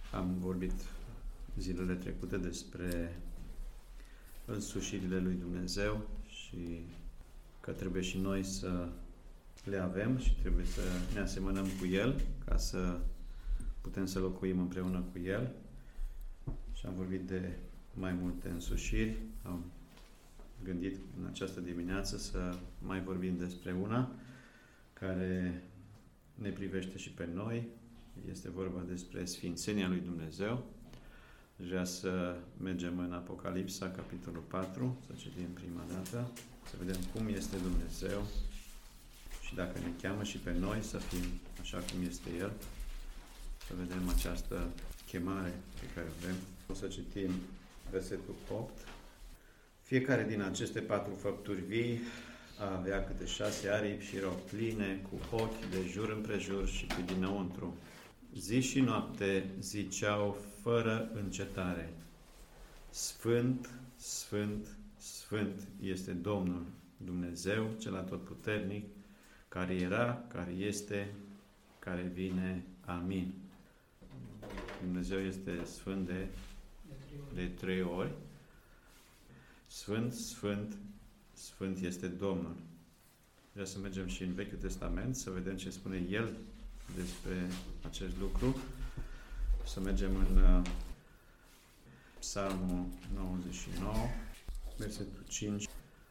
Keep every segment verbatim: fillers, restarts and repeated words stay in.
Am vorbit zilele trecute despre însușirile lui Dumnezeu și că trebuie și noi să le avem și trebuie să ne asemănăm cu El ca să putem să locuim împreună cu El. Și am vorbit de mai multe însușiri. Am gândit în această dimineață să mai vorbim despre una care ne privește și pe noi. Este vorba despre sfințenia lui Dumnezeu. Vrea să mergem în Apocalipsa, capitolul patru, să citim prima dată, să vedem cum este Dumnezeu și dacă ne cheamă și pe noi să fim așa cum este El, să vedem această chemare pe care o avem. O să citim versetul opt. Fiecare din aceste patru făpturi vii avea câte șase aripi și erau pline cu ochi de jur împrejur și pe dinăuntru. Zi și noapte ziceau fără încetare: Sfânt, Sfânt, Sfânt este Domnul Dumnezeu cel atotputernic, care era, care este, care vine. Amin. Dumnezeu este Sfânt de, de trei ori. Sfânt, Sfânt, Sfânt este Domnul. Vreau să mergem și în Vechiul Testament, să vedem ce spune El despre acest lucru. Să mergem în uh, Psalmul nouăzeci și nouă, versetul cinci.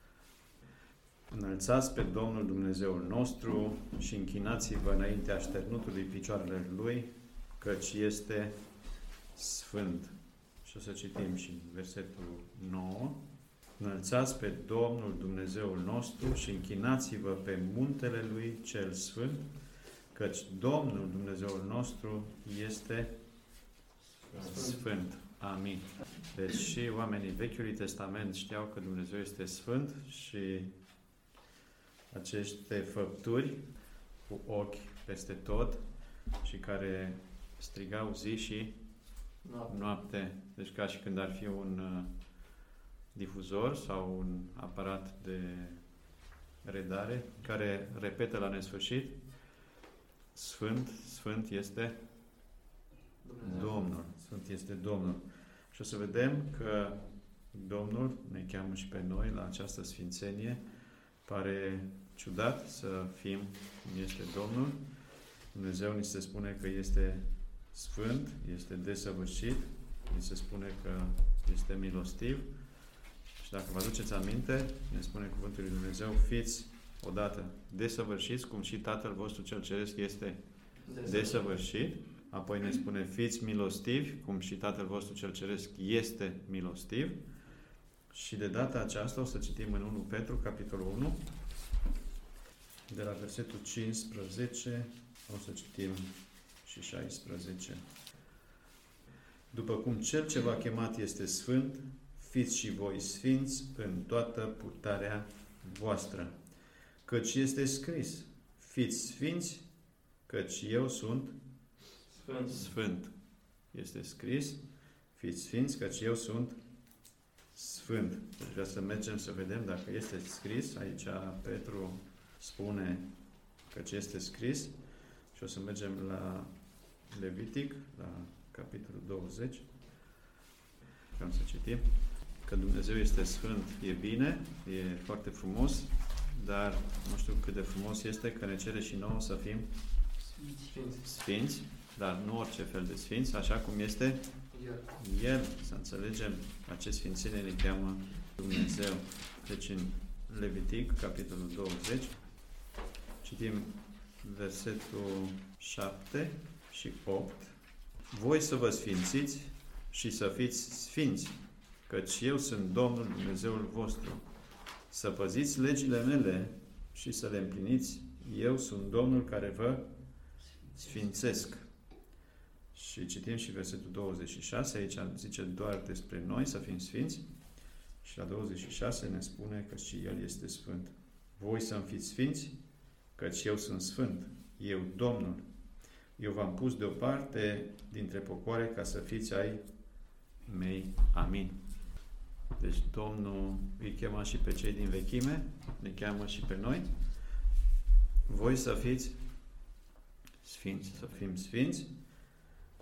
Înălțați pe Domnul Dumnezeul nostru și închinați-vă înaintea așternutului picioarelor Lui, căci este Sfânt. Și o să citim și versetul nouă. Înălțați pe Domnul Dumnezeul nostru și închinați-vă pe muntele Lui cel Sfânt, căci Domnul Dumnezeul nostru este Sfânt. Sfânt. Amin. Deci și oamenii Vechiului Testament știau că Dumnezeu este Sfânt și aceste făpturi cu ochi peste tot și care strigau zi și noapte. noapte. Deci ca și când ar fi un uh, difuzor sau un aparat de redare care repetă la nesfârșit: Sfânt, Sfânt este Dumnezeu. Domnul. Sfânt este Domnul. Și o să vedem că Domnul ne cheamă și pe noi la această sfințenie. Pare ciudat să fim cum este Domnul. Dumnezeu ni se spune că este Sfânt, este desăvârșit, ni se spune că este milostiv. Și dacă vă aduceți aminte, ne spune cuvântul lui Dumnezeu: fiți odată desăvârșiți, cum și Tatăl vostru cel Ceresc este desăvârșit. Apoi ne spune: fiți milostivi, cum și Tatăl vostru cel Ceresc este milostiv. Și de data aceasta o să citim în unu Petru, capitolul unu, de la versetul cincisprezece, o să citim și șaisprezece. După cum Cel ce v-a chemat este Sfânt, fiți și voi sfinți în toată purtarea voastră. Căci este scris: fiți sfinți, căci eu sunt Sfânt. Sfânt. Este scris: fiți sfinți, căci eu sunt Sfânt. Deci vreau să mergem să vedem dacă este scris. Aici Petru spune că este scris și o să mergem la Levitic, la capitolul douăzeci. Vreau să citim. Că Dumnezeu este Sfânt e bine, e foarte frumos, dar nu știu cât de frumos este că ne cere și nouă să fim sfinți, sfinți, dar nu orice fel de sfinți, așa cum este El. El. Să înțelegem la ce sfințenie ne cheamă Dumnezeu. Deci în Levitic, capitolul douăzeci, citim versetul șapte și opt. Voi să vă sfințiți și să fiți sfinți, căci eu sunt Domnul Dumnezeul vostru. Să păziți legile mele și să le împliniți. Eu sunt Domnul care vă sfințesc. Și citim și versetul douăzeci și șase, aici zice doar despre noi să fim sfinți. Și la douăzeci și șase ne spune că și El este Sfânt. Voi să-mi fiți sfinți, căci eu sunt Sfânt, eu Domnul. Eu v-am pus deoparte dintre popoare ca să fiți ai mei. Amin. Deci Domnul îi chema și pe cei din vechime, ne cheamă și pe noi. Voi să fiți sfinți, să fim sfinți,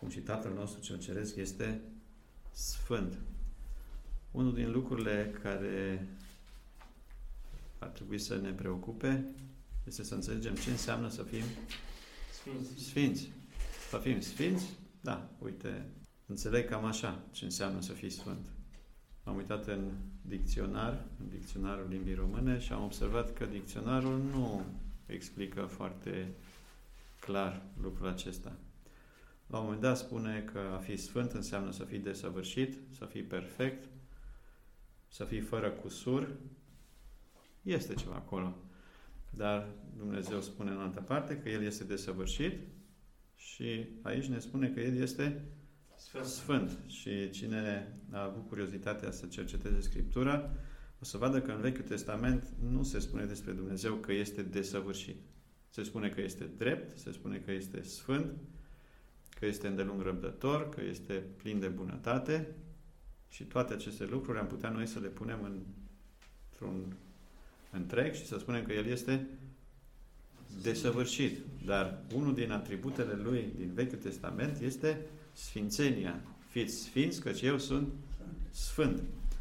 cum și Tatăl nostru cel Ceresc este sfânt. Unul din lucrurile care ar trebui să ne preocupe este să înțelegem ce înseamnă să fim Sfinți. sfinți. Să fim sfinți? Da, uite, înțeleg cam așa ce înseamnă să fii sfânt. Am uitat în dicționar, în dicționarul limbii române și am observat că dicționarul nu explică foarte clar lucrul acesta. La un moment dat spune că a fi sfânt înseamnă să fii desăvârșit, să fii perfect, să fii fără cusur. Este ceva acolo. Dar Dumnezeu spune în altă parte că El este desăvârșit și aici ne spune că El este Sfânt. Sfânt. Și cine a avut curiozitatea să cerceteze Scriptura, o să vadă că în Vechiul Testament nu se spune despre Dumnezeu că este desăvârșit. Se spune că este drept, se spune că este sfânt, că este îndelung răbdător, că este plin de bunătate și toate aceste lucruri am putea noi să le punem în, într-un întreg și să spunem că El este desăvârșit. Dar unul din atributele Lui din Vechiul Testament este sfințenia. Fiți sfinți, căci eu sunt sfânt.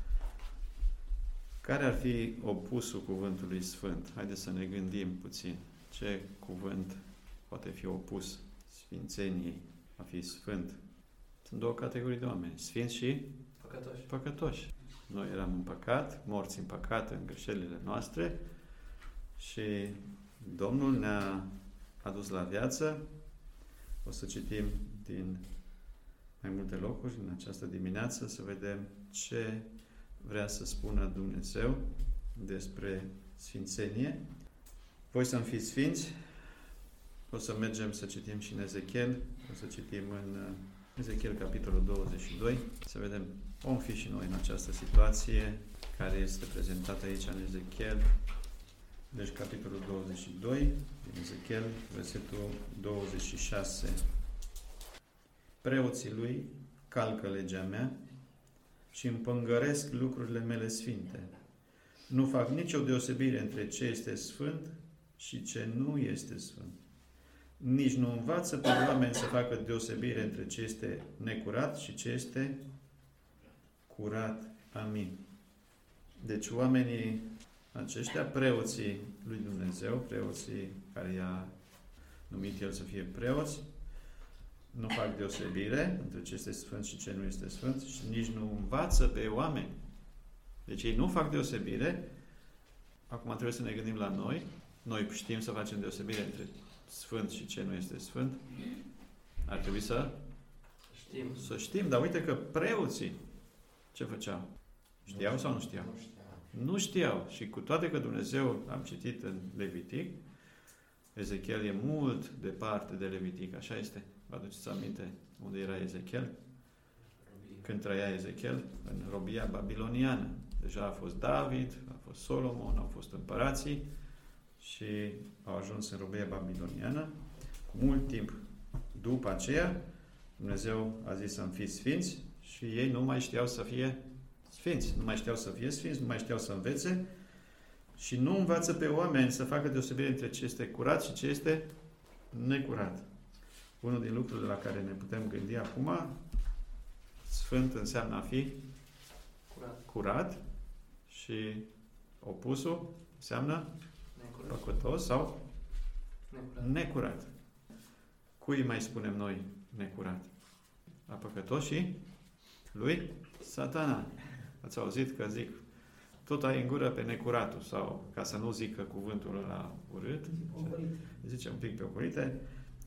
Care ar fi opusul cuvântului sfânt? Haideți să ne gândim puțin. Ce cuvânt poate fi opus sfințeniei, a fi sfânt? Sunt două categorii de oameni. Sfinți și păcătoși. păcătoși. Noi eram în păcat, morți în păcat, în greșelile noastre și Domnul ne-a adus la viață. O să citim din mai multe locuri în această dimineață să vedem ce vrea să spună Dumnezeu despre sfințenie. Voi să-mi fiți sfinți. O să mergem să citim și în Ezechiel. O să citim în Ezechiel capitolul douăzeci și doi. Să vedem, vom fi și noi în această situație care este prezentată aici în Ezechiel. Deci capitolul douăzeci și doi din Ezechiel, versetul douăzeci și șase. Preoții lui calcă legea mea și împângăresc lucrurile mele sfinte. Nu fac nicio deosebire între ce este sfânt și ce nu este sfânt. Nici nu învață pe oameni să facă deosebire între ce este necurat și ce este curat. Amin. Deci oamenii aceștia, preoții lui Dumnezeu, preoții care i-a numit El să fie preoți, nu fac deosebire între ce este sfânt și ce nu este sfânt și nici nu învață pe oameni. Deci ei nu fac deosebire. Acum trebuie să ne gândim la noi. Noi știm să facem deosebire între sfânt și ce nu este sfânt. Ar trebui să știm. Să știm, dar uite că preoții ce făceau? Știau sau nu știau? Nu știau. Nu știau. Și cu toate că Dumnezeu, am citit în Levitic, Ezechiel e mult departe de Levitic, așa este. Vă aduceți aminte unde era Ezechiel? Când trăia Ezechiel? În robia babiloniană. Deja a fost David, a fost Solomon, au fost împărații și au ajuns în robia babiloniană. Cu mult timp după aceea, Dumnezeu a zis să-mi fiți sfinți și ei nu mai știau să fie sfinți. Nu mai știau să fie sfinți, nu mai știau să învețe și nu învață pe oameni să facă deosebire între ce este curat și ce este necurat. Unul din lucrurile la care ne putem gândi acum, sfânt înseamnă a fi Curat. curat și opusul înseamnă Necurat. păcătos sau Necurat. necurat. Cui mai spunem noi necurat? La păcătoșii lui Satana. Ați auzit că zic tot ai în gură pe necuratul sau, ca să nu zică cuvântul ăla urât, zice un pic pe ocolite,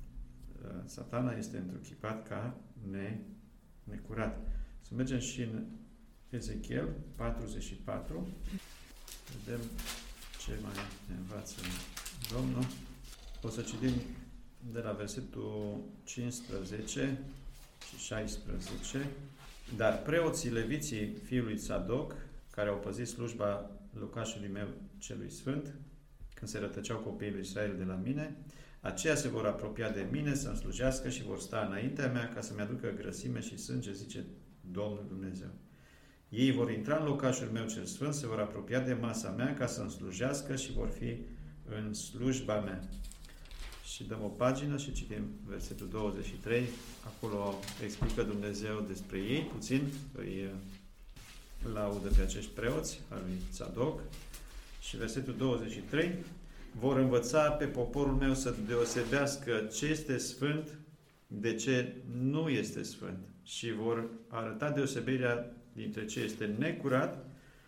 Satana este întruchipat ca ne, necurat. Să mergem și în Ezechiel patruzeci și patru. Vedem ce mai ne învață Domnul. O să citim de la versetul cincisprezece și șaisprezece. Dar preoții leviții fiului Sadoc, care au păzit slujba locașului meu celui sfânt, când se rătăceau copiii lui Israel de la mine, aceia se vor apropia de mine să-mi slujească și vor sta înaintea mea ca să-mi aducă grăsime și sânge, zice Domnul Dumnezeu. Ei vor intra în locașul meu cel sfânt, se vor apropia de masa mea ca să-mi slujească și vor fi în slujba mea. Și dăm o pagină și citim versetul douăzeci și trei. Acolo explică Dumnezeu despre ei puțin, îi laudă pe acești preoți al lui Tzadok. Și versetul douăzeci și trei. Vor învăța pe poporul meu să deosebească ce este sfânt de ce nu este sfânt. Și vor arăta deosebirea dintre ce este necurat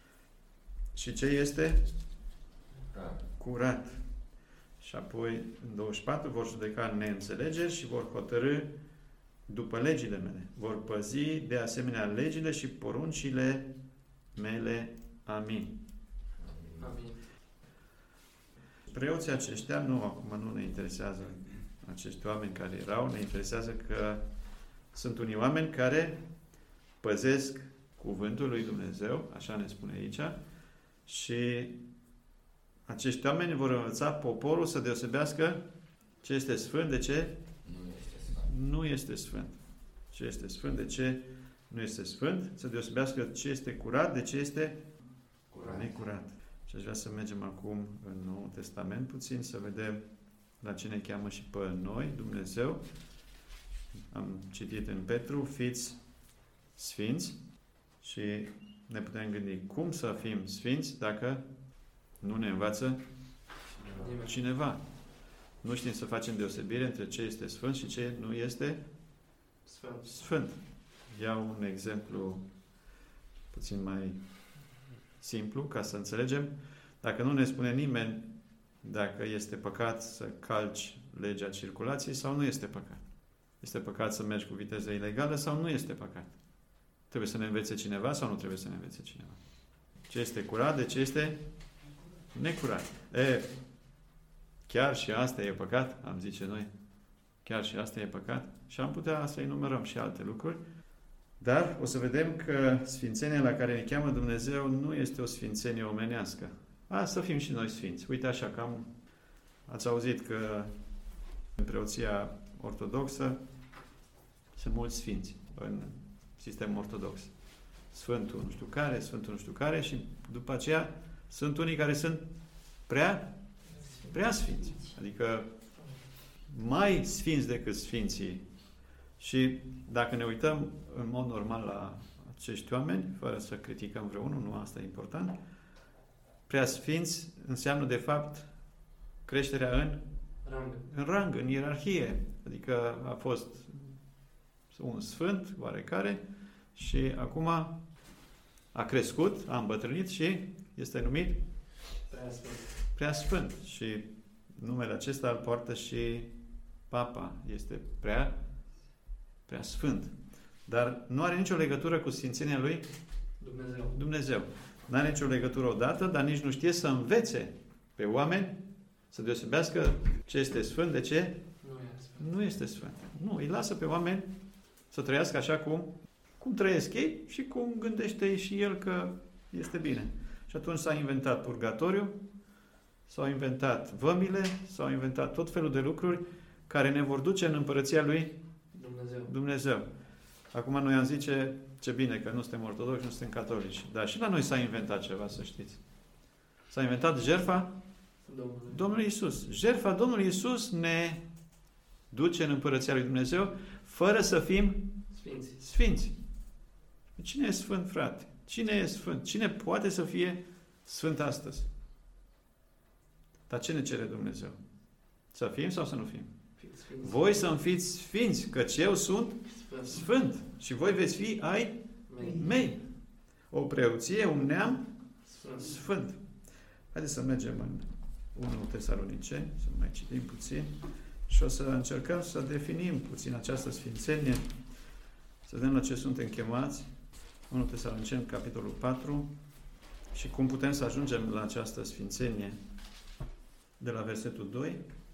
și ce este curat. curat. Și apoi, în douăzeci și patru, vor judeca neînțelegeri și vor hotărâ după legile mele. Vor păzi de asemenea legile și poruncile mele. Amin. Amin. Preoții aceștia, nu, acum nu ne interesează acești oameni care erau, ne interesează că sunt unii oameni care păzesc cuvântul lui Dumnezeu, așa ne spune aici, și acești oameni vor învăța poporul să deosebească ce este sfânt de ce nu este sfânt. Nu este sfânt. Ce este sfânt de ce nu este sfânt, să deosebească ce este curat de ce este Curat. necurat. Și aș vrea să mergem acum în Noul Testament puțin, să vedem la ce ne cheamă și pe noi, Dumnezeu. Am citit în Petru, fiți sfinți, și ne putem gândi cum să fim sfinți dacă nu ne învață cineva. Nu știm să facem deosebire între ce este sfânt și ce nu este Sfânt. sfânt. Iau un exemplu puțin mai simplu, ca să înțelegem. Dacă nu ne spune nimeni dacă este păcat să calci legea circulației sau nu este păcat. Este păcat să mergi cu viteză ilegală sau nu este păcat. Trebuie să ne învețe cineva sau nu trebuie să ne învețe cineva. Ce este curat de ce este necurat. E, chiar și asta e păcat, am zice noi. Chiar și asta e păcat. Și am putea să enumerăm și alte lucruri. Dar o să vedem că sfințenia la care ne cheamă Dumnezeu nu este o sfințenie omenească. A, să fim și noi sfinți. Uite așa că am, ați auzit că în preoția ortodoxă sunt mulți sfinți în sistemul ortodox. Sfântul nu știu care, Sfântul nu știu care și după aceea sunt unii care sunt prea, prea sfinți. Adică mai sfinți decât sfinții. Și dacă ne uităm în mod normal la acești oameni, fără să criticăm vreunul, nu asta e important, prea sfinți înseamnă de fapt creșterea în Rang. în rang, în ierarhie. Adică a fost un sfânt oarecare și acum a crescut, a îmbătrânit și este numit Prea sfânt. prea sfânt. Și numele acesta îl poartă și Papa. Este prea, prea sfânt. Dar nu are nicio legătură cu sfințenia lui Dumnezeu. Dumnezeu. Nu are nicio legătură odată, dar nici nu știe să învețe pe oameni să deosebească ce este sfânt de ce Nu e sfânt. nu este sfânt. Nu, îi lasă pe oameni să trăiască așa cum, cum trăiesc ei și cum gândește și el că este bine. Și atunci s-a inventat purgatoriu, s-au inventat vămile, s-au inventat tot felul de lucruri care ne vor duce în împărăția lui Dumnezeu. Dumnezeu. Acum noi am zice, ce bine că nu suntem ortodoxi, nu suntem catolici. Dar și la noi s-a inventat ceva, să știți. S-a inventat jertfa Domnului. Domnului Iisus. Jertfa Domnului Iisus ne duce în împărăția lui Dumnezeu fără să fim Sfinții. sfinți. Cine e sfânt, frate? Cine e sfânt? Cine poate să fie sfânt astăzi? Dar ce ne cere Dumnezeu? Să fim sau să nu fim? Fiți sfinți. Voi să-mi fiți sfinți, căci eu sunt Sfânt. sfânt și voi veți fi ai Mei. mei. O preoție, un neam Sfânt. sfânt. Haideți să mergem în unu Tesaloniceni, să mai citim puțin și o să încercăm să definim puțin această sfințenie, să vedem la ce suntem chemați. unu Tesaloniceni, capitolul patru, și cum putem să ajungem la această sfințenie de la versetul doi.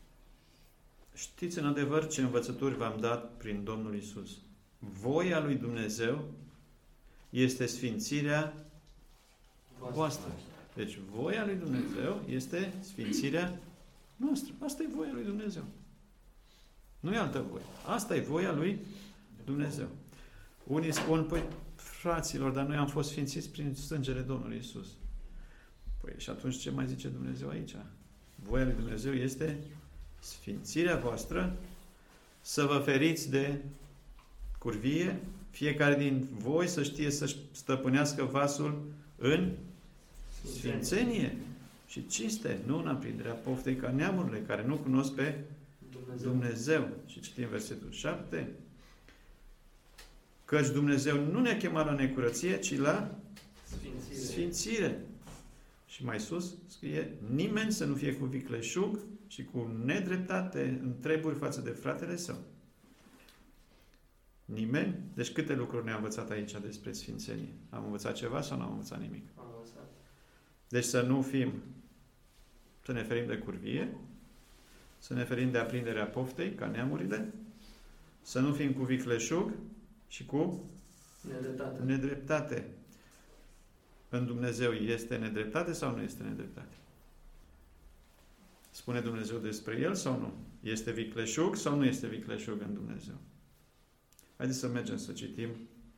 Știți în adevăr ce învățături v-am dat prin Domnul Iisus. Voia lui Dumnezeu este sfințirea voastră. Deci voia lui Dumnezeu este sfințirea noastră. Asta e voia lui Dumnezeu. Nu e altă voie. Asta e voia lui Dumnezeu. Unii spun, păi, fraților, dar noi am fost sfințiți prin sângele Domnului Iisus. Păi, și atunci ce mai zice Dumnezeu aici? Voia lui Dumnezeu este sfințirea voastră, să vă feriți de curvie, fiecare din voi să știe să stăpânească vasul în sfințenie și cinste, nu în aprinderea poftei ca neamurile care nu cunosc pe Dumnezeu. Dumnezeu. Și citim versetul șapte. Căci Dumnezeu nu ne-a chemat la necurăție, ci la Sfințire. sfințire. Și mai sus scrie, nimeni să nu fie cu vicleșug și cu nedreptate în treburi față de fratele său. Nimeni? Deci câte lucruri ne-a învățat aici despre sfințenie? Am învățat ceva sau nu am învățat nimic? Am învățat. Deci să nu fim, să ne ferim de curvie, să ne ferim de aprinderea poftei, ca neamurile, să nu fim cu vicleșug și cu Nedreptate. nedreptate. În Dumnezeu este nedreptate sau nu este nedreptate? Spune Dumnezeu despre el sau nu? Este vicleșug sau nu este vicleșug în Dumnezeu? Haideți să mergem să citim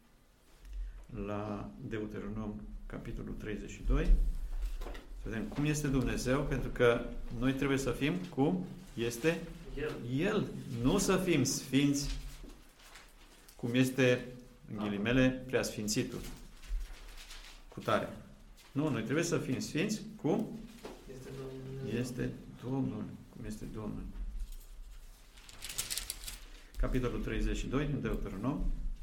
la Deuteronom, capitolul treizeci și doi. Să vedem cum este Dumnezeu, pentru că noi trebuie să fim cum este El. El. Nu să fim sfinți cum este, în ghilimele, preasfințitul. Cu tare. Nu, noi trebuie să fim sfinți cum Este Domnul. este Domnul. Cum este Domnul. Capitolul treizeci și doi din Deuteronom,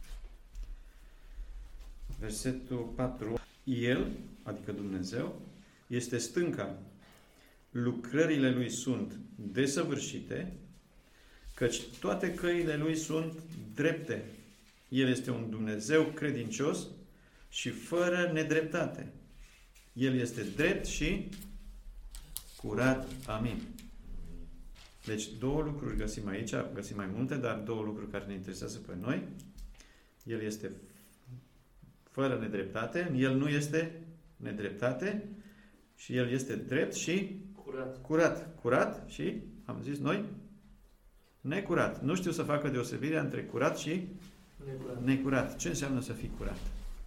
versetul patru. El, adică Dumnezeu, este stânca. Lucrările Lui sunt desăvârșite, căci toate căile Lui sunt drepte. El este un Dumnezeu credincios și fără nedreptate. El este drept și curat. Amin. Deci două lucruri găsim aici, găsim mai multe, dar două lucruri care ne interesează pe noi. El este fără nedreptate, El nu este nedreptate și El este drept și Curat. curat. Curat și, am zis noi, necurat. Nu știu să facă deosebirea între curat și Necurat. necurat. Ce înseamnă să fii curat?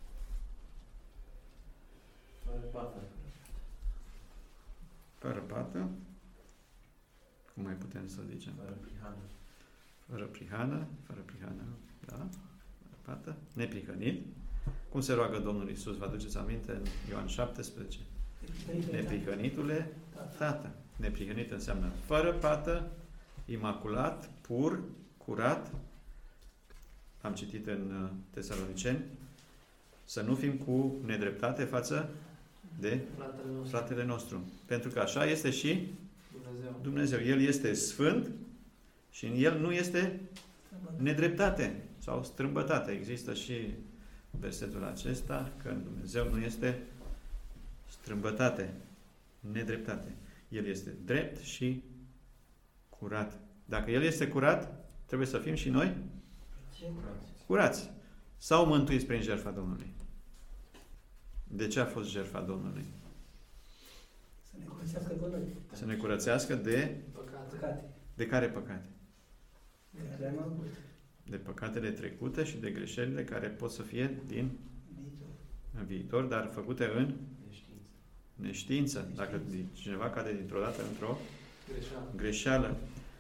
Fără pată. Fără pată. Cum mai putem să zicem? Fără prihană. Fără prihană. Fără prihană. Da? Fără pată. Neprihănit. Cum se roagă Domnul Iisus? Vă aduceți aminte în Ioan șaptesprezece? Neprihănitule Tată. Neprihănit înseamnă fără pată, imaculat, pur, curat. Am citit în Tesaloniceni. Să nu fim cu nedreptate față de Fratele nostru. fratele nostru. Pentru că așa este și Dumnezeu. Dumnezeu. El este sfânt și în El nu este nedreptate sau strâmbătate. Există și versetul acesta că în Dumnezeu nu este strâmbătate, nedreptate. El este drept și curat. Dacă El este curat, trebuie să fim și noi curați. Sau mântuiți prin jertfa Domnului. De ce a fost jertfa Domnului? Să ne curățească pe noi. Să ne curățească de, Păcate. Păcate. de care păcate? De care am avut. De păcatele trecute și de greșelile care pot să fie din Viitor. în viitor, dar făcute în Neștiință. neștiință. Dacă cineva cade dintr-o dată într-o Greșeală. greșeală.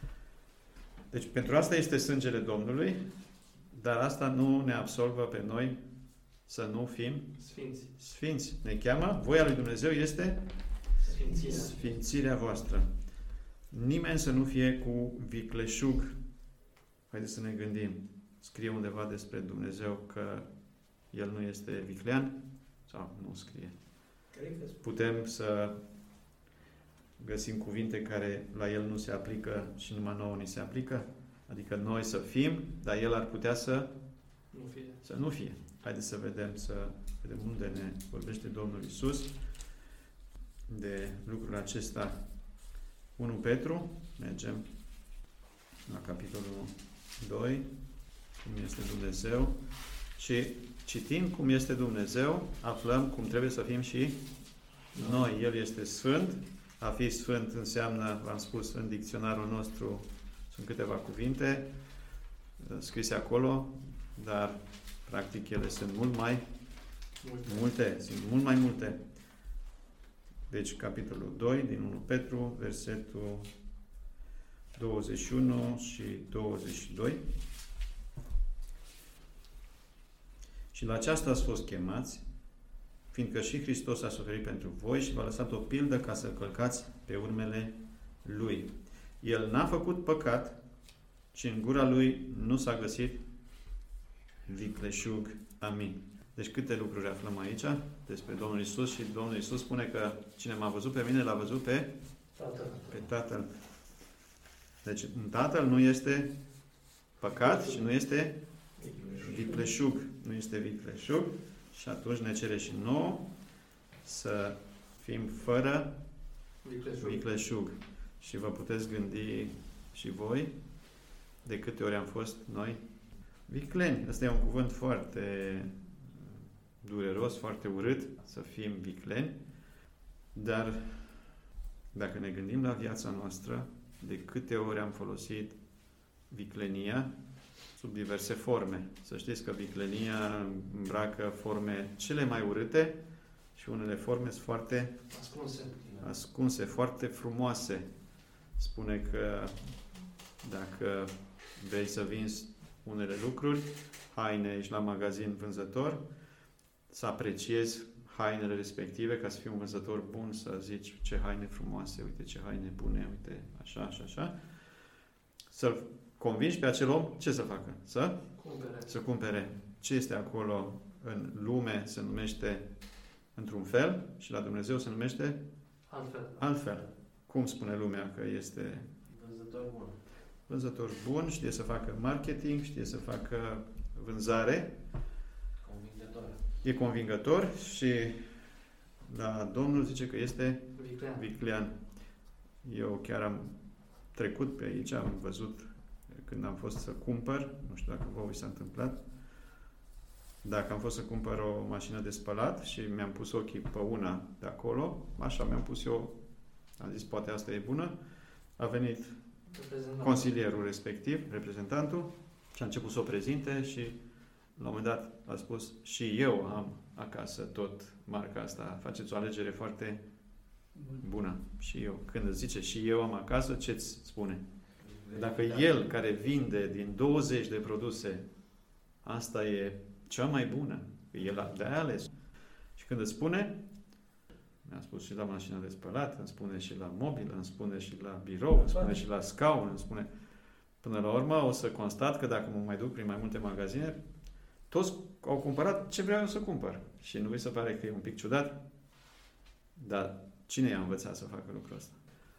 Deci pentru asta este sângele Domnului, dar asta nu ne absolvă pe noi să nu fim Sfinți. sfinți. Ne cheamă, voia lui Dumnezeu este Sfințirea. sfințirea voastră. Nimeni să nu fie cu vicleșug. Haideți să ne gândim. Scrie undeva despre Dumnezeu că El nu este viclean? Sau nu scrie? Cred că Putem să găsim cuvinte care la El nu se aplică și numai nouă ni se aplică? Adică noi să fim, dar El ar putea să, Nu fie. să nu fie. Haideți să vedem, să vedem unde ne vorbește Domnul Iisus de lucrul acesta. unu Petru, mergem la capitolul doi, cum este Dumnezeu, și citind cum este Dumnezeu, aflăm cum trebuie să fim și noi. El este sfânt. A fi sfânt înseamnă, v-am spus, în dicționarul nostru sunt câteva cuvinte scrise acolo, dar practic ele sunt mult mai Multe. multe, sunt mult mai multe. Deci capitolul doi din unu Petru, versetul douăzeci și unu și douăzeci și doi. Și la aceasta ați fost chemați, fiindcă și Hristos a suferit pentru voi și v-a lăsat o pildă ca să călcați pe urmele Lui. El n-a făcut păcat și în gura Lui nu s-a găsit vicleșug. Amin. Deci câte lucruri aflăm aici despre Domnul Iisus și Domnul Iisus spune că cine m-a văzut pe mine, l-a văzut pe, Tatăl. pe Tatăl. Deci în Tatăl nu este păcat și nu este vicleșug. Nu este vicleșug și atunci ne cere și nouă să fim fără Vicleșug. vicleșug. Și vă puteți gândi și voi de câte ori am fost noi vicleni. Ăsta e un cuvânt foarte dureros, foarte urât, să fim vicleni, dar dacă ne gândim la viața noastră, de câte ori am folosit viclenia sub diverse forme. Să știți că viclenia îmbracă forme cele mai urâte și unele forme sunt foarte Ascunse. ascunse, foarte frumoase. Spune că dacă vrei să vinzi unele lucruri, haine, ești la magazin vânzător, să apreciezi hainele respective, ca să fii un vânzător bun, să zici ce haine frumoase, uite ce haine bune, uite așa și așa. Să-l convingi pe acel om, ce să facă? Să? Cumpere. Să cumpere. Ce este acolo în lume se numește într-un fel și la Dumnezeu se numește Altfel. altfel. Cum spune lumea că este Vânzător bun. vânzător bun, știe să facă marketing, știe să facă vânzare, Convingător. e convingător și la Domnul zice că este Viclean. viclean. Eu chiar am trecut pe aici, am văzut când am fost să cumpăr, nu știu dacă vouă vi s-a întâmplat, dacă am fost să cumpăr o mașină de spălat și mi-am pus ochii pe una de acolo, așa mi-am pus eu, am zis poate asta e bună, a venit consilierul respectiv, reprezentantul, și a început să o prezinte și la un moment dat a spus și eu am acasă tot marca asta, faceți o alegere foarte bună. Și eu. Când îți zice și eu am acasă, ce-ți spune? Dacă el care vinde din douăzeci de produse, asta e cea mai bună, el de-aia ales. Și când îți spune, mi-a spus și la mașina de spălat, îmi spune și la mobilă, îmi spune și la birou, îmi spune și la scaun, îmi spune... Până la urmă o să constat că dacă mă mai duc prin mai multe magazine, toți au cumpărat ce vreau eu să cumpăr. Și nu vi se pare că e un pic ciudat? Dar cine i-a învățat să facă lucrul ăsta?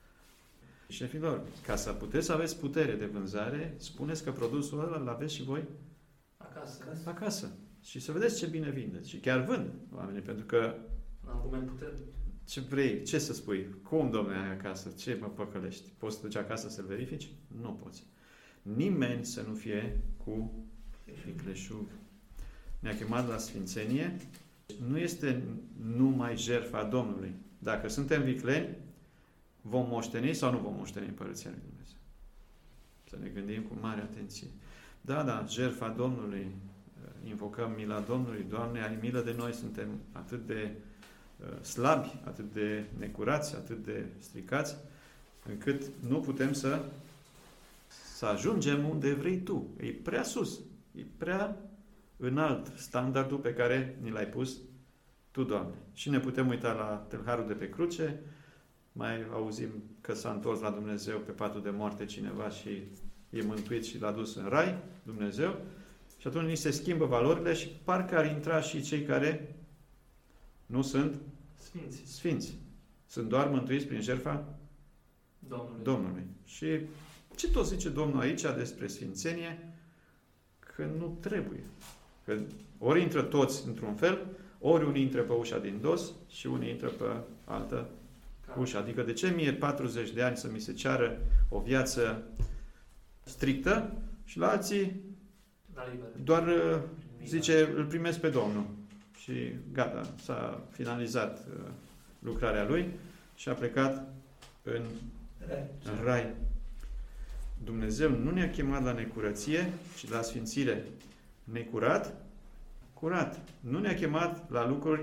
Șefilor, ca să puteți să aveți putere de vânzare, spuneți că produsul ăla îl aveți și voi Acasă. acasă. Și să vedeți ce bine vindeți. Și chiar vând oamenii, pentru că Argument puternic. ce vrei, ce să spui? Cum, domnule, ai acasă? Ce mă păcălești? Poți să duci acasă să-l verifici? Nu poți. Nimeni să nu fie cu vicleșug. Ne-a chemat la sfințenie. Nu este numai jertfa Domnului. Dacă suntem vicleni, vom moșteni sau nu vom moșteni Împărăția lui Dumnezeu? Să ne gândim cu mare atenție. Da, da, jertfa Domnului, invocăm mila Domnului, Doamne, ai milă de noi, suntem atât de uh, slabi, atât de necurați, atât de stricați, încât nu putem să să ajungem unde vrei Tu. E prea sus, e prea înalt standardul pe care ni l-ai pus Tu, Doamne. Și ne putem uita la tâlharul de pe cruce, mai auzim că s-a întors la Dumnezeu pe patul de moarte cineva și e mântuit și l-a dus în rai, Dumnezeu, și atunci ni se schimbă valorile și parcă ar intra și cei care nu sunt Sfinți. sfinți. Sunt doar mântuiți prin jertfa Domnului. Domnului. Și ce tot zice Domnul aici despre sfințenie? Că nu trebuie. Că ori intră toți într-un fel, ori unii intră pe ușa din dos și unii intră pe altă ușă. Adică de ce mie patruzeci de ani să mi se ceară o viață strictă și la alții La liber. doar zice îl primesc pe Domnul. Și gata, s-a finalizat lucrarea lui și a plecat în, în rai. Dumnezeu nu ne-a chemat la necurăție, ci la sfințire. Necurat, curat. Nu ne-a chemat la lucruri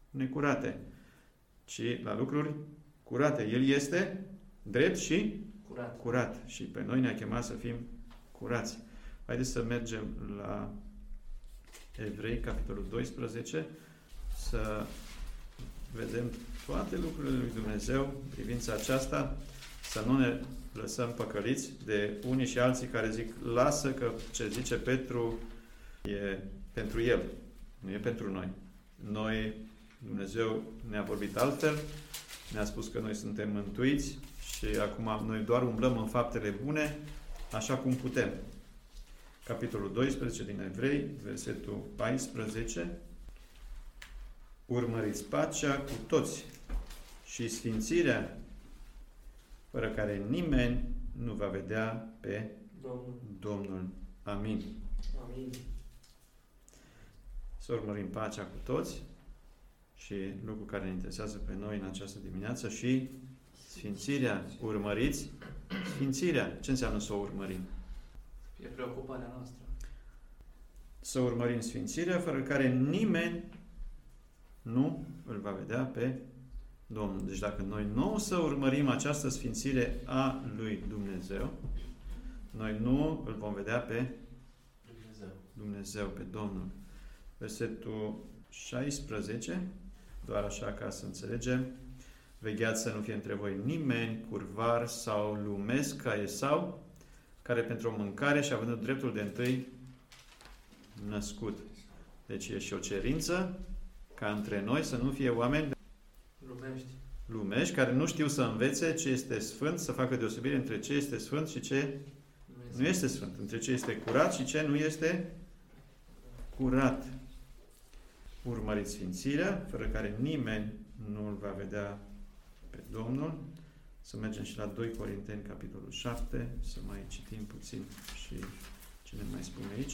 necurate, ci la lucruri curate. El este drept și Curat. curat. Și pe noi ne-a chemat să fim curați. Haideți să mergem la Evrei, capitolul doisprezece, să vedem toate lucrurile lui Dumnezeu în privința aceasta, să nu ne lăsăm păcăliți de unii și alții care zic, lasă că ce zice Petru e pentru el, nu e pentru noi. Noi, Dumnezeu ne-a vorbit altfel, ne-a spus că noi suntem mântuiți și acum noi doar umblăm în faptele bune, așa cum putem. Capitolul doisprezece din Evrei, versetul paisprezece. Urmăriți pacea cu toți și sfințirea, fără care nimeni nu va vedea pe Domnul. Domnul. Amin. Amin. Să urmărim pacea cu toți și lucru care ne interesează pe noi în această dimineață și sfințirea. Urmăriți sfințirea. Ce înseamnă să o urmărim? E preocuparea noastră. Să urmărim sfințirea, fără care nimeni nu îl va vedea pe Domnul. Deci dacă noi nu o să urmărim această sfințire a lui Dumnezeu, noi nu îl vom vedea pe Dumnezeu. Dumnezeu, pe Domnul. Versetul șaisprezece, doar așa ca să înțelegem, vegheați să nu fie între voi nimeni curvar sau lumesc ca Esau, care pentru o mâncare și-a vândut dreptul de întâi născut. Deci e și o cerință ca între noi să nu fie oameni Lumești. lumești care nu știu să învețe ce este sfânt, să facă deosebire între ce este sfânt și ce nu este sfânt, între ce este curat și ce nu este curat. Urmăriți sfințirea, fără care nimeni nu îl va vedea pe Domnul. Să mergem și la doi Corinteni, capitolul șapte, să mai citim puțin și ce ne mai spune aici.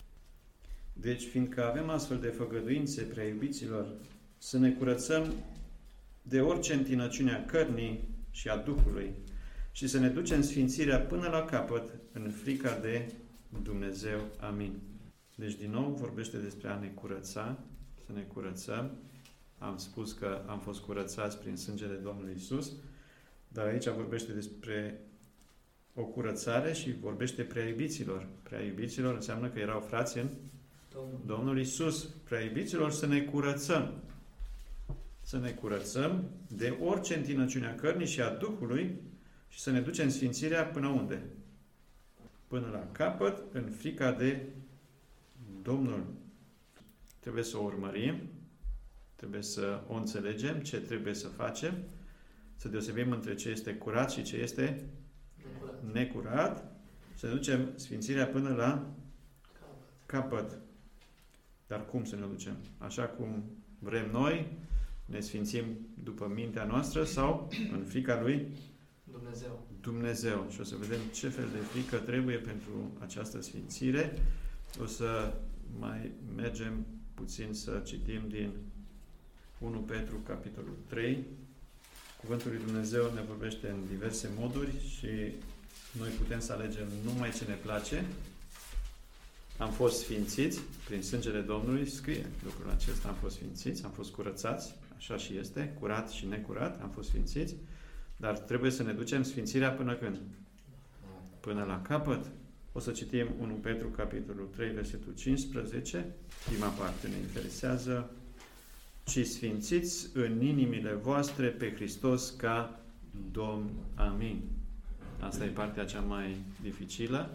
Deci, fiindcă avem astfel de făgăduințe, prea iubiților, să ne curățăm de orice întinăciune a cărnii și a Duhului și să ne ducem sfințirea până la capăt în frica de Dumnezeu. Amin. Deci, din nou, vorbește despre a ne curăța, să ne curățăm. Am spus că am fost curățați prin sângele Domnului Iisus, dar aici vorbește despre o curățare și vorbește prea iubiților. Prea iubiților înseamnă că erau frați în Domnul. Domnul Iisus. Prea iubiților, să ne curățăm. Să ne curățăm de orice întinăciune a cărnii și a Duhului și să ne ducem sfințirea până unde? Până la capăt, în frica de Domnul. Trebuie să o urmărim, trebuie să o înțelegem, ce trebuie să facem, să deosebim între ce este curat și ce este Necurat. necurat, să ne ducem sfințirea până la Capăt. capăt. Dar cum să ne ducem? Așa cum vrem noi, ne sfințim după mintea noastră sau în frica lui Dumnezeu. Dumnezeu. Și o să vedem ce fel de frică trebuie pentru această sfințire. O să mai mergem puțin să citim din unu Petru, capitolul trei. Cuvântul lui Dumnezeu ne vorbește în diverse moduri și noi putem să alegem numai ce ne place. Am fost sfințiți prin sângele Domnului, scrie lucrul acesta, am fost sfințiți, am fost curățați, așa și este, curat și necurat, am fost sfințiți, dar trebuie să ne ducem sfințirea până când? Până la capăt. O să citim unu Petru, capitolul trei, versetul cincisprezece, prima parte ne interesează, ci sfințiți în inimile voastre pe Hristos ca Domn. Amin. Asta e partea cea mai dificilă.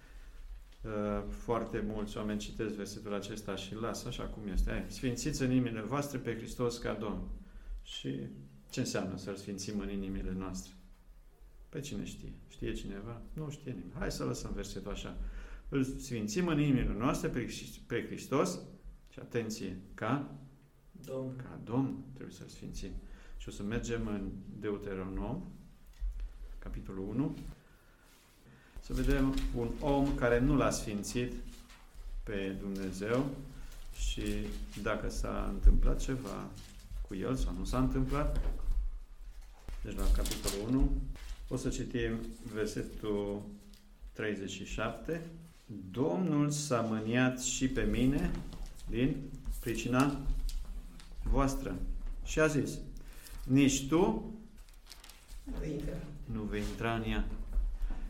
Foarte mulți oameni citesc versetul acesta și lasă așa cum este. Hai, sfințiți în inimile voastre pe Hristos ca Domn. Și ce înseamnă să-L sfințim în inimile noastre? Pe cine știe? Știe cineva? Nu știe nimeni. Hai să lăsăm versetul așa. Îl sfințim în inimile noastre pe Hristos și atenție, ca Domn. Ca Domn trebuie să-L sfințim. Și o să mergem în Deuteronom, capitolul unu, să vedem un om care nu l-a sfințit pe Dumnezeu și dacă s-a întâmplat ceva cu el sau nu s-a întâmplat. Deci la capitolul unu o să citim versetul treizeci și șapte. Domnul s-a mâniat și pe mine din pricina voastră. Și a zis, nici tu Vei intra. nu vei intra în ea.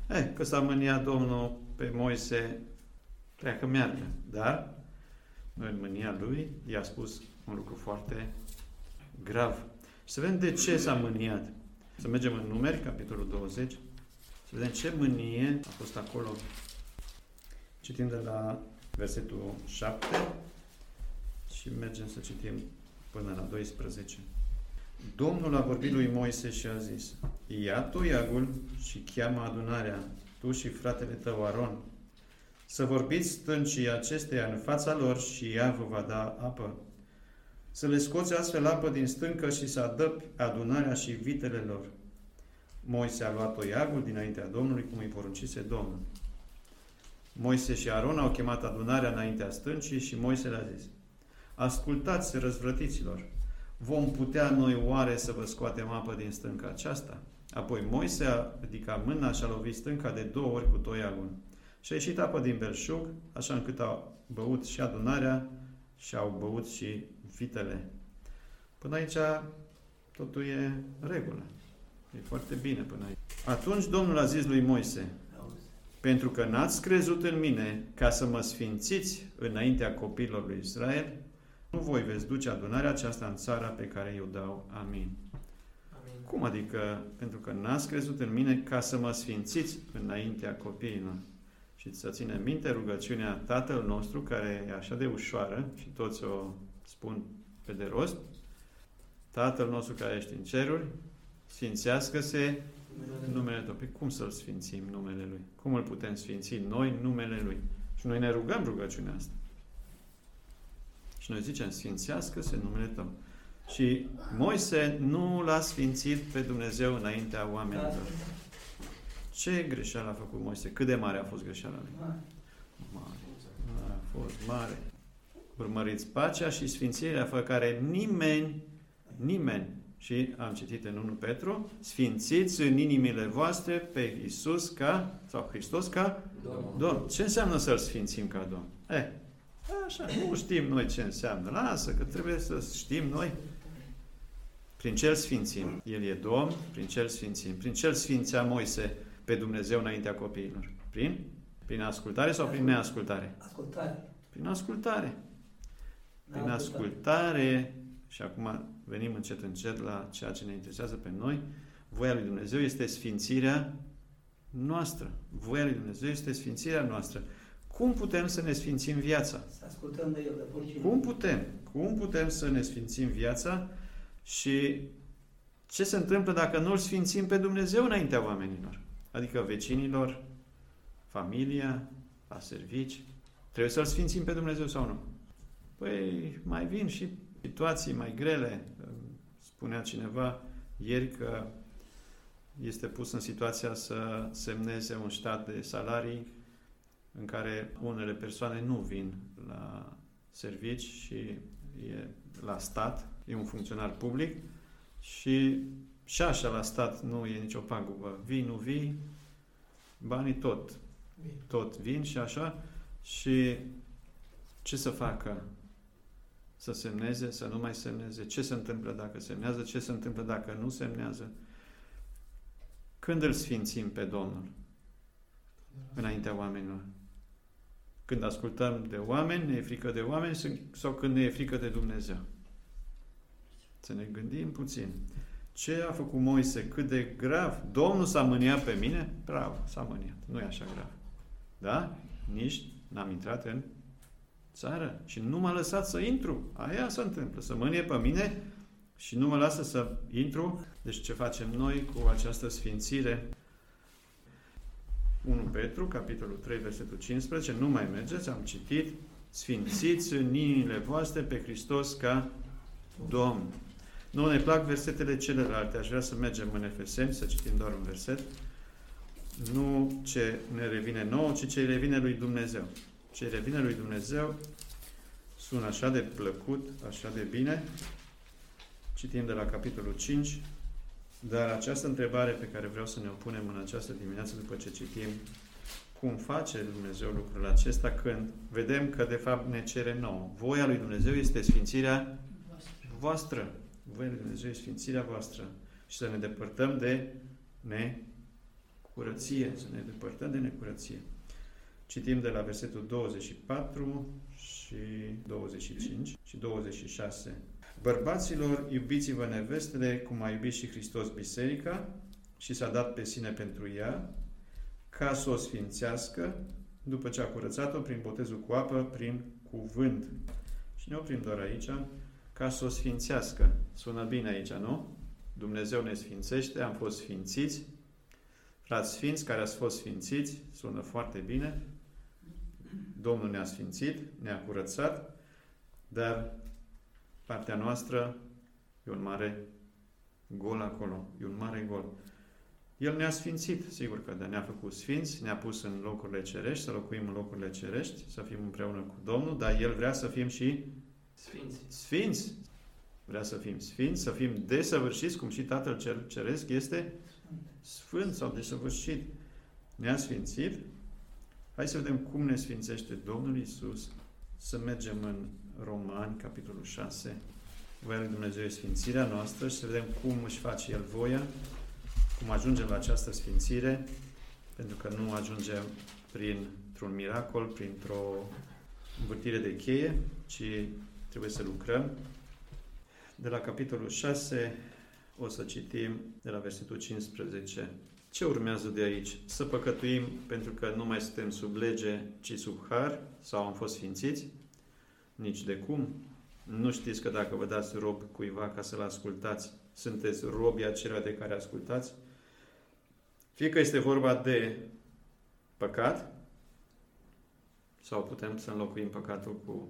Eh, că s-a mâniat Domnul pe Moise, treacă meargă. Dar, în mânia lui, i-a spus un lucru foarte grav. Și să vedem de ce s-a mâniat. Să mergem în Numeri, capitolul douăzeci, să vedem ce mânie a fost acolo. Citim de la versetul șapte și mergem să citim până la doisprezece. Domnul a vorbit lui Moise și a zis: ia toiagul și cheamă adunarea, tu și fratele tău Aron, să vorbiți stâncii acesteia în fața lor și ea vă va da apă. Să le scoți astfel apă din stâncă și să adăpi adunarea și vitele lor. Moise a luat toiagul dinaintea Domnului, cum îi poruncise Domnul. Moise și Aron au chemat adunarea înaintea stâncii și Moise le-a zis: ascultați, răzvrătiților, vom putea noi oare să vă scoatem apă din stânca aceasta? Apoi Moise a ridicat mâna și a lovit stânca de două ori cu toiagul. Și a ieșit apă din belșug, așa încât au băut și adunarea și au băut și vitele. Până aici totul e regulă. E foarte bine până aici. Atunci Domnul a zis lui Moise: pentru că n-ați crezut în mine ca să mă sfințiți înaintea copiilor lui Israel, nu voi veți duce adunarea aceasta în țara pe care eu dau. Amin. Amin. Cum adică pentru că n-ați crezut în mine ca să mă sfințiți înaintea copiilor? Și să ținem minte rugăciunea Tatăl nostru, care e așa de ușoară și toți o spun pe de rost. Tatăl nostru care ești în ceruri, sfințească-se numele Tău. Pe cum să-L sfințim numele Lui? Cum îl putem sfinți noi numele Lui? Și noi ne rugăm rugăciunea asta. Și noi zicem: sfințească-se numele Tău. Și Moise nu l-a sfințit pe Dumnezeu înaintea oamenilor. Ce greșeală a făcut Moise? Cât de mare a fost greșeala lui? Mare. A fost mare. Urmăriți pacea și sfințirea fără care nimeni, nimeni, și am citit în întâi Petru, sfințiți în inimile voastre pe Iisus ca, sau Hristos ca Domn. Domn. Ce înseamnă să-L sfințim ca Domn? Eh, așa, nu știm noi ce înseamnă. Lasă, că trebuie să știm noi. Prin ce-L sfințim? El e Domn, prin ce-L sfințim? Prin ce-L sfințea Moise pe Dumnezeu înaintea copiilor? Prin? Prin ascultare sau prin neascultare? Ascultare. Prin ascultare. Prin ascultare. Și acum venim încet încet la ceea ce ne interesează pe noi. Voia lui Dumnezeu este sfințirea noastră. Voia lui Dumnezeu este sfințirea noastră. Cum putem să ne sfințim viața? Să ascultăm de El, de porcine. Cum putem? Cum putem să ne sfințim viața? Și ce se întâmplă dacă nu îl sfințim pe Dumnezeu înaintea oamenilor? Adică vecinilor, familia, la servici. Trebuie să-L sfințim pe Dumnezeu sau nu? Păi mai vin și situații mai grele. Spunea cineva ieri că este pus în situația să semneze un stat de salarii în care unele persoane nu vin la servici și e la stat, e un funcționar public și și așa la stat nu e nicio pagubă. Vii, nu vii, banii tot, tot vin și așa. Și ce să facă? Să semneze, să nu mai semneze? Ce se întâmplă dacă semnează? Ce se întâmplă dacă nu semnează? Când îl sfințim pe Domnul? Înaintea oamenilor. Când ascultăm de oameni, ne e frică de oameni sau când ne e frică de Dumnezeu? Să ne gândim puțin. Ce a făcut Moise? Cât de grav? Domnul s-a mâniat pe mine? Bravo, s-a mâniat. Nu e așa grav. Da? Nici n-am intrat în țară și nu m-a lăsat să intru. Aia se întâmplă. Să mânie pe mine și nu mă lasă să intru. Deci ce facem noi cu această sfințire? întâi Petru, capitolul trei, versetul cincisprezece. Nu mai mergeți, am citit. Sfințiți în inimile voastre pe Hristos ca Domn. Nu ne plac versetele celelalte. Aș vrea să mergem în Efeseni, să citim doar un verset. Nu ce ne revine nouă, ci ce revine lui Dumnezeu. Ce revine lui Dumnezeu sună așa de plăcut, așa de bine. Citim de la capitolul cinci. Dar această întrebare pe care vreau să ne o punem în această dimineață, după ce citim cum face Dumnezeu lucrul acesta, când vedem că de fapt ne cere nouă. Voia lui Dumnezeu este sfințirea voastră. Voia lui Dumnezeu este sfințirea voastră. Și să ne depărtăm de curăție, să ne depărtăm de necurăție. Citim de la versetul douăzeci și patru și douăzeci și cinci și douăzeci și șase. Bărbaților, iubiți-vă nevestele, cum a iubit și Hristos biserica și s-a dat pe sine pentru ea, ca să o sfințească, după ce a curățat-o prin botezul cu apă, prin cuvânt. Și ne oprim doar aici, ca să o sfințească. Sună bine aici, nu? Dumnezeu ne sfințește, am fost sfințiți. Frați sfinți care ați fost sfințiți, sună foarte bine. Domnul ne-a sfințit, ne-a curățat, dar partea noastră e un mare gol acolo, e un mare gol. El ne-a sfințit, sigur că ne-a făcut sfinți, ne-a pus în locurile cerești, să locuim în locurile cerești, să fim împreună cu Domnul, dar El vrea să fim și Sfinți. sfinți. Vrea să fim sfinți, să fim desăvârșiți, cum și Tatăl Cel Ceresc este sfânt sau desăvârșit. Ne-a sfințit. Hai să vedem cum ne sfințește Domnul Iisus. Să mergem în Romani, capitolul șase. Voia lui Dumnezeu e sfințirea noastră și să vedem cum își face El voia, cum ajungem la această sfințire, pentru că nu ajungem printr-un miracol, printr-o învârtire de cheie, ci trebuie să lucrăm. De la capitolul șase o să citim de la versetul cincisprezece. Ce urmează de aici? Să păcătuim pentru că nu mai suntem sub lege, ci sub har, sau am fost sfințiți? Nici de cum. Nu știți că dacă vă dați rob cuiva ca să-l ascultați, sunteți robii acelea de care ascultați? Fie că este vorba de păcat, sau putem să înlocuim păcatul cu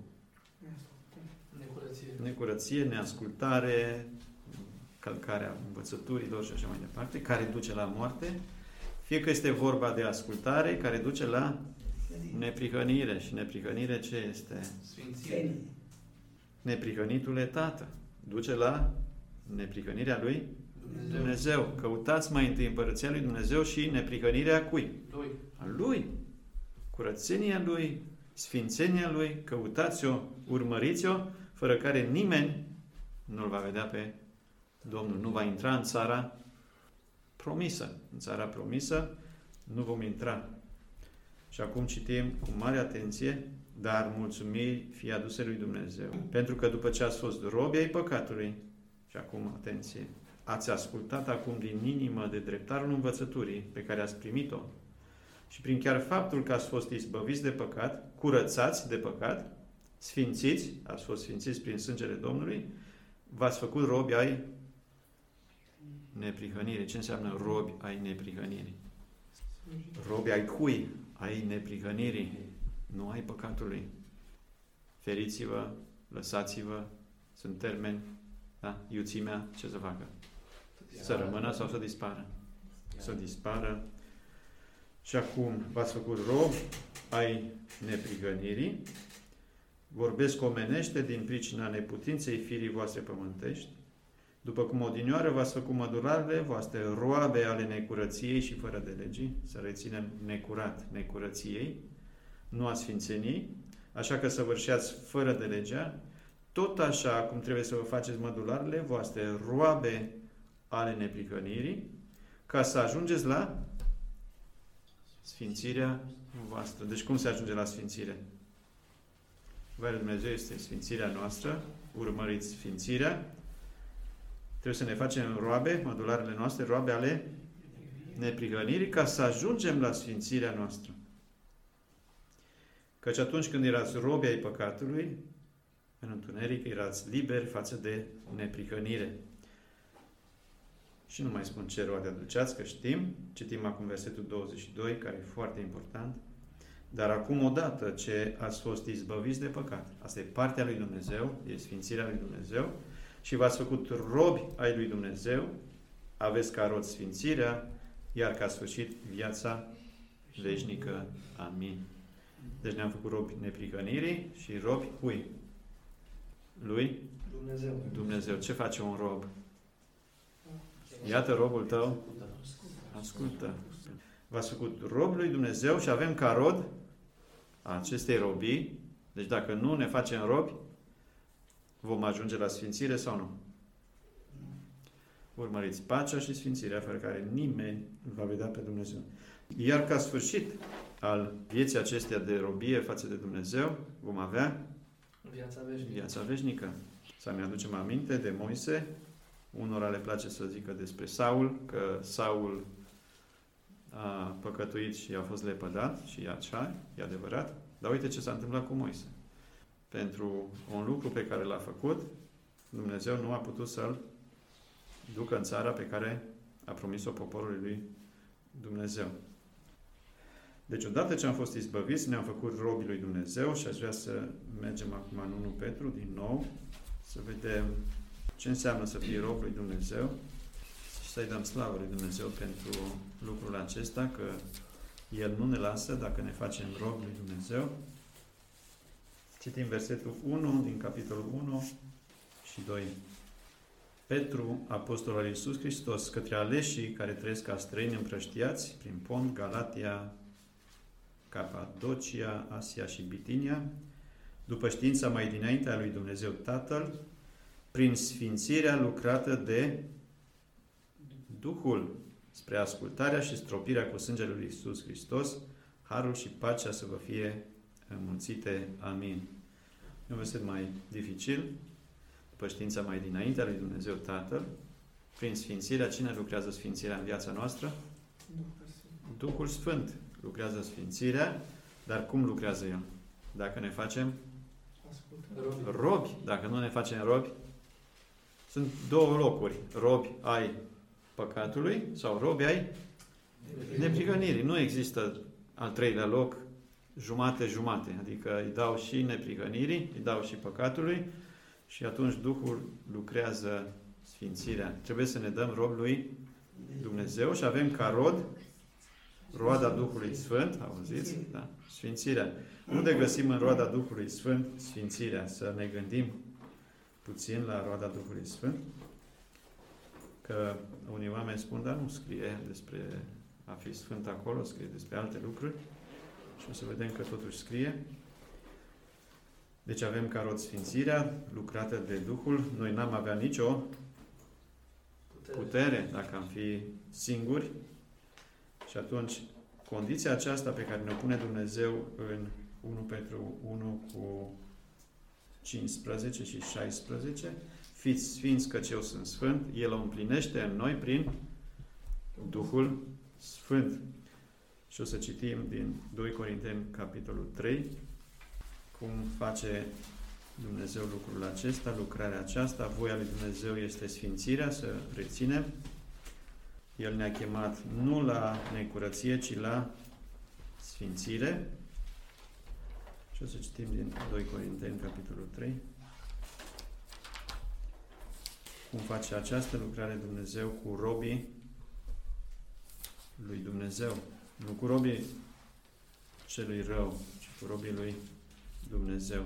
Necurăție. necurăție, neascultare, călcarea învățăturilor și așa mai departe, care duce la moarte. Fie că este vorba de ascultare, care duce la neprihănire. Și neprihănire ce este? Sfințire. Neprihănitule Tată. Duce la neprihănirea lui Dumnezeu. Dumnezeu. Căutați mai întâi împărăția lui Dumnezeu și neprihănirea cui? Lui. A Lui. Curățenia Lui, sfințenia Lui, căutați-o, urmăriți-o, fără care nimeni nu-L va vedea pe Domnul. Nu va intra în țara promisă. În țara promisă nu vom intra. Și acum citim cu mare atenție, dar mulțumiri fie aduse lui Dumnezeu. Pentru că după ce ați fost robi ai păcatului, și acum atenție, ați ascultat acum din inimă de dreptarul învățăturii pe care ați primit-o și prin chiar faptul că ați fost izbăviți de păcat, curățați de păcat, sfințiți, ați fost sfințiți prin sângele Domnului, v-ați făcut robi ai neprihănirii. Ce înseamnă robi ai neprihănirii? Robi ai cui? Ai neprihănirii, nu ai păcatului. Feriți-vă, lăsați-vă, sunt termeni, da? Iuțimea, ce să facă? Să rămână sau să dispară? Să dispară. Și acum v-ați făcut robi ai neprihănirii, vorbesc omenește din pricina neputinței firii voastre pământești, după cum odinioară v-ați făcut mădularele voastre roabe ale necurăției și fără de legii, să reținem necurat necurăției, nu a sfințenii, așa că săvârșeați fără de legea, tot așa cum trebuie să vă faceți mădularele voastre roabe ale neprihănirii, ca să ajungeți la sfințirea voastră. Deci cum se ajunge la sfințire? Voia lui Dumnezeu este sfințirea noastră, urmăriți sfințirea, trebuie să ne facem roabe, mădularele noastre, roabe ale neprihănirii, ca să ajungem la sfințirea noastră. Căci atunci când erați robi ai păcatului, în întuneric erați liberi față de neprihănire. Și nu mai spun ce roade aduceați, că știm. Citim acum versetul douăzeci și doi, care e foarte important. Dar acum, odată ce ați fost izbăviți de păcat, asta e partea lui Dumnezeu, e sfințirea lui Dumnezeu, și v-ați făcut robi ai lui Dumnezeu, aveți ca rod sfințirea, iar ca sfârșit viața veșnică. Amin. Deci ne-am făcut robi neprihănirii și robi cui? Lui Dumnezeu. Dumnezeu. Ce face un rob? Iată robul tău. Ascultă. V-ați făcut rob lui Dumnezeu și avem ca rod a acestei robii. Deci dacă nu ne facem robi, vom ajunge la sfințire sau nu? urmăriți pacea și sfințirea, fără care nimeni nu va vedea pe Dumnezeu. Iar ca sfârșit al vieții acesteia de robie față de Dumnezeu, vom avea Viața veșnică. viața veșnică. Să ne aducem aminte de Moise. Unora le place să zică despre Saul, că Saul a păcătuit și a fost lepădat și e așa, e adevărat. Dar uite ce s-a întâmplat cu Moise. Pentru un lucru pe care l-a făcut, Dumnezeu nu a putut să-l ducă în țara pe care a promis-o poporului lui Dumnezeu. Deci, odată ce am fost izbăviți, ne-am făcut robii lui Dumnezeu și aș vrea să mergem acum în întâi Petru, din nou, să vedem ce înseamnă să fii rob lui Dumnezeu și să-i dăm slavă lui Dumnezeu pentru lucrul acesta, că El nu ne lasă dacă ne facem rob lui Dumnezeu. Citim versetul unu din capitolul unu și doi. Petru, apostol al Iisus Hristos, către aleșii care trăiesc ca străini împrăștiați prin Pont, Galatia, Capadocia, Asia și Bitinia, după știința mai dinainte a lui Dumnezeu Tatăl, prin sfințirea lucrată de Duhul, spre ascultarea și stropirea cu sângele lui Iisus Hristos, harul și pacea să vă fie înmulțite. Amin. E un verset mai dificil. După știința mai dinainte a lui Dumnezeu Tatăl, prin sfințirea, cine lucrează sfințirea în viața noastră? Duhul Sfânt lucrează sfințirea, dar cum lucrează El? Dacă ne facem Robi. robi, dacă nu ne facem robi, sunt două locuri. Robi ai păcatului sau robi ai neprihănirii. Nu există al treilea loc, jumate-jumate. Adică îi dau și neprihănirii, îi dau și păcatului și atunci Duhul lucrează sfințirea. Trebuie să ne dăm rob lui Dumnezeu și avem ca rod roada Duhului Sfânt, auziți? Da. Sfințirea. Unde găsim în roada Duhului Sfânt sfințirea? Să ne gândim puțin la roada Duhului Sfânt. Că unii oameni spun, dar nu scrie despre a fi sfânt acolo, scrie despre alte lucruri. Și o să vedem că totuși scrie. Deci avem ca rod sfințirea, lucrată de Duhul. Noi n-am avea nicio Putere. putere dacă am fi singuri. Și atunci, condiția aceasta pe care ne-o pune Dumnezeu în întâi Petru unu cu cincisprezece și șaisprezece, fiți sfinți căci eu sunt sfânt, El o împlinește în noi prin Duhul Sfânt. Și o să citim din doi Corinteni, capitolul trei, cum face Dumnezeu lucrul acesta, lucrarea aceasta. Voia lui Dumnezeu este sfințirea, să reținem. El ne-a chemat nu la necurăție, ci la sfințire. Și o să citim din doi Corinteni, capitolul trei. Cum face această lucrare Dumnezeu cu robii lui Dumnezeu. Nu cu robii celui rău, ci cu robii lui Dumnezeu.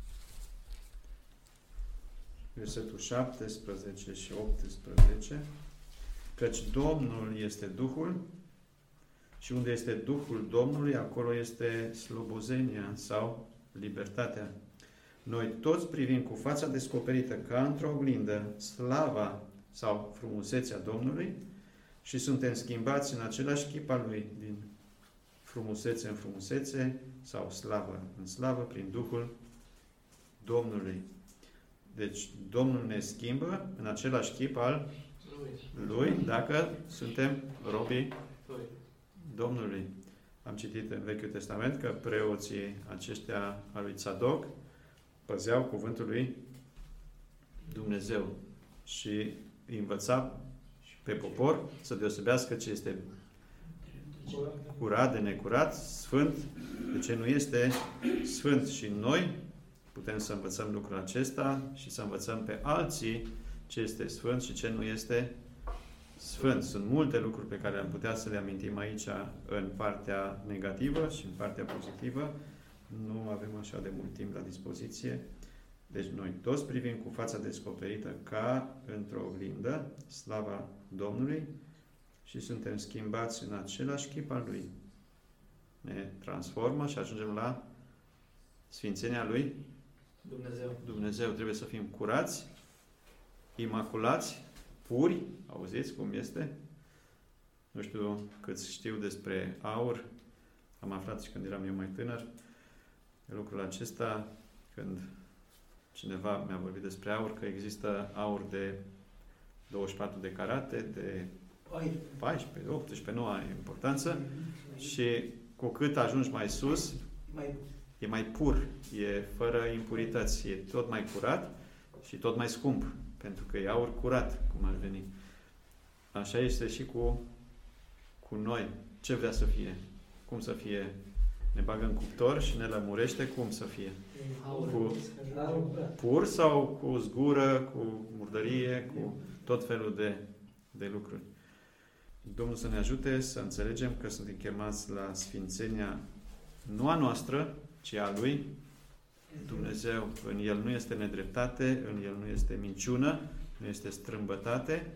Versetul șaptesprezece și optsprezece. Căci Domnul este Duhul și unde este Duhul Domnului, acolo este slobozenia sau libertatea. Noi toți privim cu fața descoperită ca într-o oglindă slava sau frumusețea Domnului și suntem schimbați în același chip al Lui, din frumusețe în frumusețe sau slavă în slavă, prin Duhul Domnului. Deci Domnul ne schimbă în același chip al Lui, dacă suntem robii Lui. Domnului. Am citit în Vechiul Testament că preoții aceștia al lui Tzadok păzeau cuvântul lui Dumnezeu și îi învăța pe popor să deosebească ce este curat de necurat, sfânt de ce nu este sfânt. Și noi putem să învățăm lucrul acesta și să învățăm pe alții ce este sfânt și ce nu este sfânt. Sunt multe lucruri pe care am putea să le amintim aici în partea negativă și în partea pozitivă. Nu avem așa de mult timp la dispoziție. Deci noi toți privim cu fața descoperită ca într-o oglindă slava Domnului și suntem schimbați în același chip al Lui. Ne transformă și ajungem la sfințenia Lui Dumnezeu. Dumnezeu. Trebuie să fim curați, imaculați, puri, auziți cum este? Nu știu cât știu despre aur, am aflat și când eram eu mai tânăr lucrul acesta, când cineva mi-a vorbit despre aur, că există aur de douăzeci și patru de carate, de paisprezece, optsprezece, nu are importanță, și cu cât ajungi mai sus, Mai e mai pur, e fără impurități, e tot mai curat și tot mai scump, pentru că e aur curat, cum ar veni. Așa este și cu, cu noi. Ce vrea să fie? Cum să fie? Ne bagă în cuptor și ne lămurește cum să fie. Cu pur sau cu zgură, cu murdărie, cu tot felul de, de lucruri. Domnul să ne ajute să înțelegem că suntem chemați la sfințenia nu a noastră, ci a Lui. Dumnezeu, în El nu este nedreptate, în El nu este minciună, nu este strâmbătate.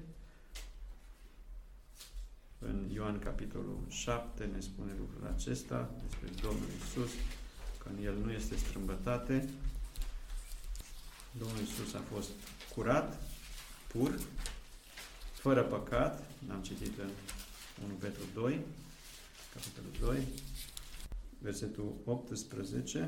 În Ioan capitolul șapte ne spune lucrul acesta despre Domnul Iisus, că în El nu este strâmbătate. Domnul Iisus a fost curat, pur, fără păcat. Am citit în unu Petru doi, capitolul doi, versetul optsprezece.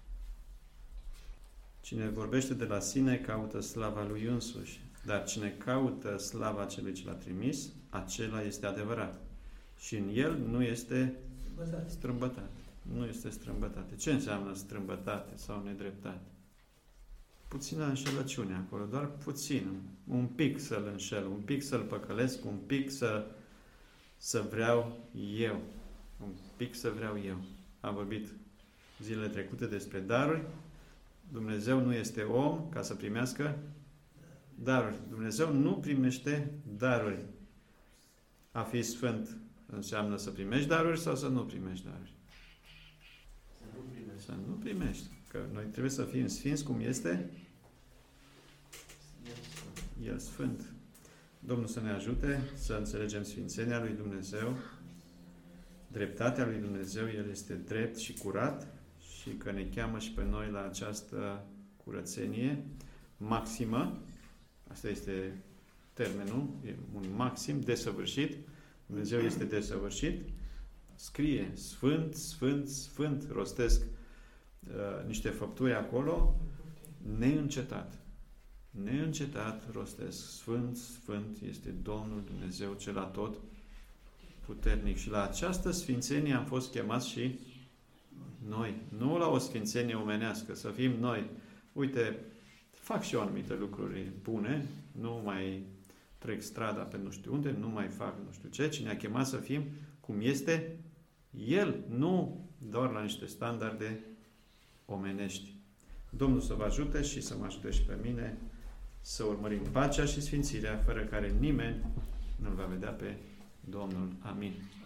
Cine vorbește de la sine caută slava lui însuși, dar cine caută slava celui ce l-a trimis, acela este adevărat. Și în el nu este strâmbătate. Nu este strâmbătate. Ce înseamnă strâmbătate sau nedreptate? Puțină înșelăciune acolo, doar puțin, un pic să-l înșel, un pic să-l păcălesc, un pic să, să vreau eu. Un pic să vreau eu. Am vorbit zilele trecute despre daruri. Dumnezeu nu este om ca să primească daruri. Dumnezeu nu primește daruri. A fi sfânt înseamnă să primești daruri sau să nu primești daruri? Să nu primești. Să nu primești. Că noi trebuie să fim sfinți cum este El sfânt. Domnul să ne ajute să înțelegem sfințenia lui Dumnezeu, dreptatea lui Dumnezeu. El este drept și curat și că ne cheamă și pe noi la această curățenie maximă. Asta este termenul, e un maxim desăvârșit. Dumnezeu este desăvârșit. Scrie Sfânt, Sfânt, Sfânt, rostesc uh, niște făpturi acolo, neîncetat. Neîncetat rostesc Sfânt, Sfânt este Domnul Dumnezeu cel atot puternic. Și la această sfințenie am fost chemați și noi. Nu la o sfințenie omenească, să fim noi. Uite, fac și eu anumite lucruri bune, nu mai trec strada pe nu știu unde, nu mai fac nu știu ce, ci ne-a chemat să fim cum este El, nu doar la niște standarde omenești. Domnul să vă ajute și să mă ajute și pe mine să urmărim pacea și sfințirea, fără care nimeni nu-L va vedea pe Domnul. Amin.